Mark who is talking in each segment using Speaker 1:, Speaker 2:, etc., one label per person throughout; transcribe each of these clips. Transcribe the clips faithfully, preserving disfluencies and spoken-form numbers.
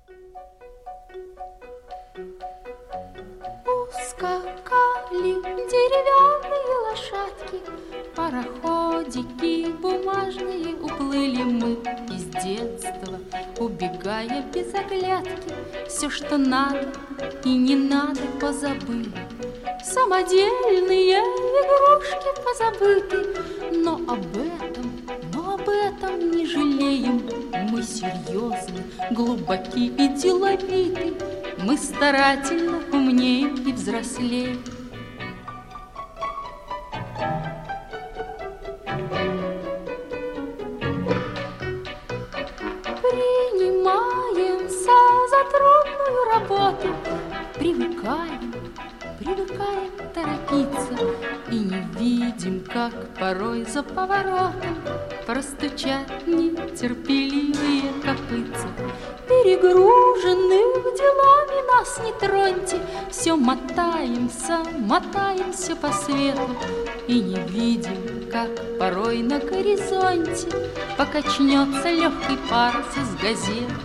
Speaker 1: Ускакали деревянные лошадки, пароходики бумажные, уплыли мы из детства, убегая без оглядки. Все, что надо и не надо, позабыли. Самодельные игрушки позабыты, но об этом, но об этом не жалеем. Мы серьезны, глубоки и деловиты, мы старательно умнеем и взрослеем. Принимаемся за трудную работу, привыкаем, привыкаем торопиться и не видим, как порой за поворотом простучат нетерпеливые копытца. Перегруженных делами нас не троньте, все мотаемся, мотаемся по свету и не видим, как порой на горизонте покачнется легкий парус из газеты.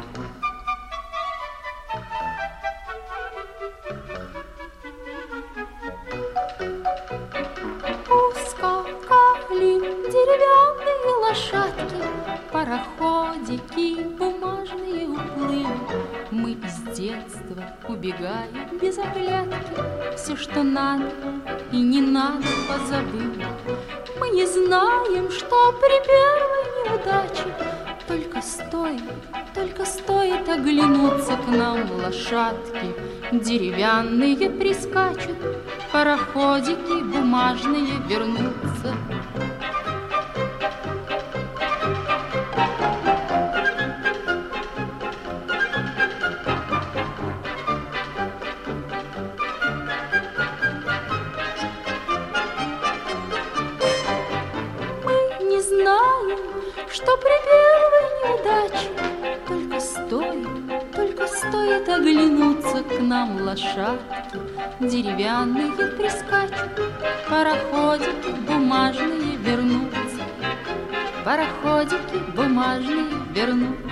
Speaker 1: Ускакали деревянные лошадки, пароходики бумажные уплыли. Мы из детства убегаем без оглядки, все, что надо и не надо, позабыли. Мы не знаем, что при первой неудаче только стоит, только стоит оглянуться к нам, лошадки деревянные прискачут, пароходики бумажные вернутся. Знаем, что при первой неудаче только стоит, только стоит оглянуться к нам, лошадки деревянные прискачут, пароходики бумажные вернутся, пароходики бумажные вернутся.